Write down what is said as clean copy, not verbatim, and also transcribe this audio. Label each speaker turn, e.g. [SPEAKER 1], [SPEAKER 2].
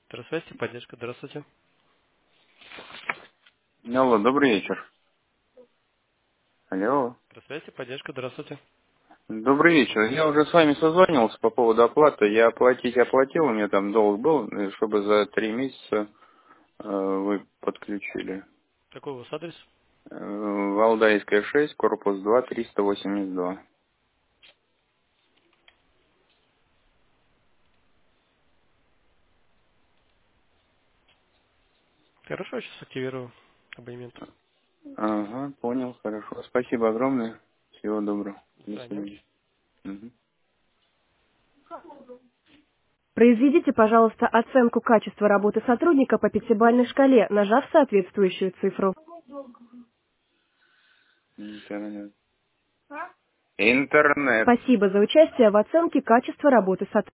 [SPEAKER 1] Здравствуйте, поддержка, здравствуйте.
[SPEAKER 2] Алло, добрый вечер. Алло.
[SPEAKER 1] Здравствуйте, поддержка, здравствуйте.
[SPEAKER 2] Добрый вечер. Я уже с вами созванивался по поводу оплаты. Я оплатить оплатил, у меня там долг был, чтобы за 3 месяца вы подключили.
[SPEAKER 1] Какой у вас адрес?
[SPEAKER 2] Валдайская 6, корпус 2, 382.
[SPEAKER 1] Хорошо, сейчас активирую абонемент.
[SPEAKER 2] Ага, понял, хорошо. Спасибо огромное. Всего доброго.
[SPEAKER 1] До
[SPEAKER 2] До
[SPEAKER 1] свидания.
[SPEAKER 2] свидания. Мгм.
[SPEAKER 3] Произведите, пожалуйста, оценку качества работы сотрудника по пятибалльной шкале, нажав соответствующую цифру.
[SPEAKER 2] Интернет. Интернет.
[SPEAKER 3] Спасибо за участие в оценке качества работы сотрудника.